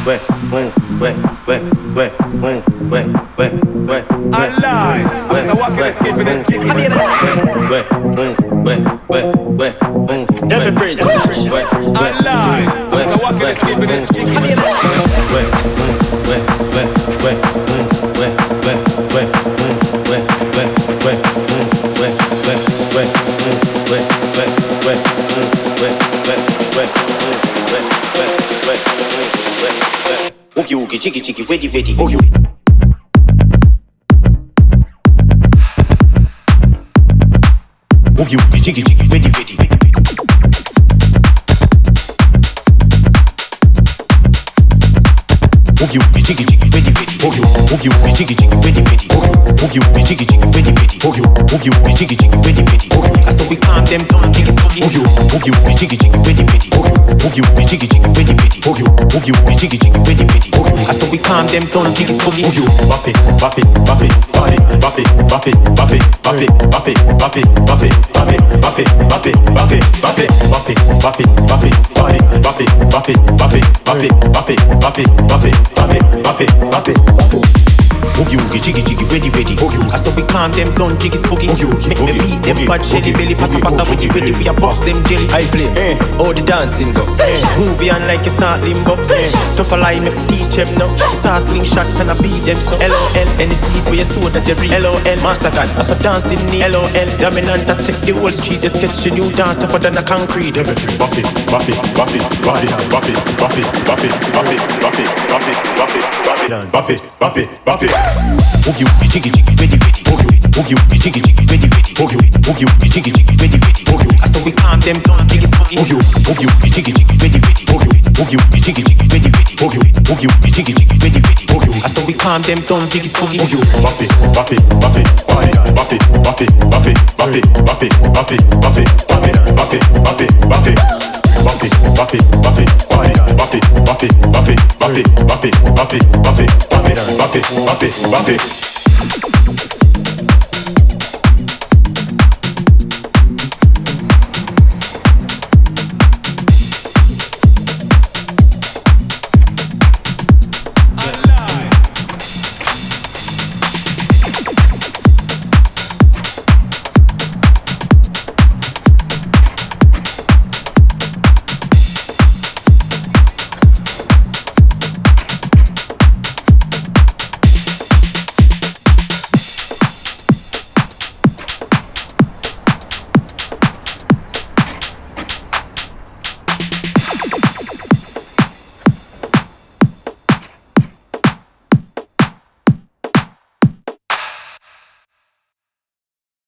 So what can I skip with it? Devin Bridge. Online. So what can I skip with it? Oogie oogie jiggy jiggy ready ready. Oogie oogie jiggy jiggy ready ready. Oogie oogie jiggy jiggy ready ready. Oogie oogie jiggy jiggy ready ready. Oogie oogie jiggy jiggy ready ready. Oogie oogie jiggy jiggy ready ready. I saw we calm them down jiggy spooky. Oogie oogie jiggy jiggy ready ready. Oogie oogie jiggy jiggy ready ready. Oogie oogie jiggy jiggy ready ready. I saw we calm them down jiggy spooky. Oogie bop it bop it bop it body bop it bop it bop it bop it bop it bop it bop it bop it bop it bop it bop it bop it bop it bop it bop it body bop it bop it bop it bop it bop it bop it bop it bop it bop it bop it. Oogie oogie jiggy jiggy ready ready. I saw we calm them down jiggy spooky. Make them beat them bad jelly belly passa passa with the ready. We a bust them jelly. I flame. Oh the dancing go. Movie on like a start limbo. Tough a lie make teach them now. Star slingshot can I beat them so. LOL any seed where you sow that you read. LOL massacre. I saw dancing knee. LOL dominant that take the whole street. They sketch a new dance tougher than a concrete. Bop it bop it bop it body bop it bop it bop it bop it bop it bop it bop it bop it bop it bop it bop it. Oogie oogie jiggy jiggy ready ready. Oogie oogie jiggy jiggy ready ready. Oogie oogie jiggy jiggy ready ready. I saw we calm them down jiggy spooky. Oogie oogie jiggy jiggy ready ready. Oogie oogie jiggy jiggy ready ready. Oogie oogie jiggy jiggy ready ready. I saw we calm them down jiggy spooky. Bop it bop it bop it body bop it bop it bop it bop it bop it bop it bop it bop it bop it bop it bop it. Bop it, bop it, bop it, body, bop it, bop it, bop it, bop it, bop it, bop it, bop it, bop it, bop it, bop it, bop it.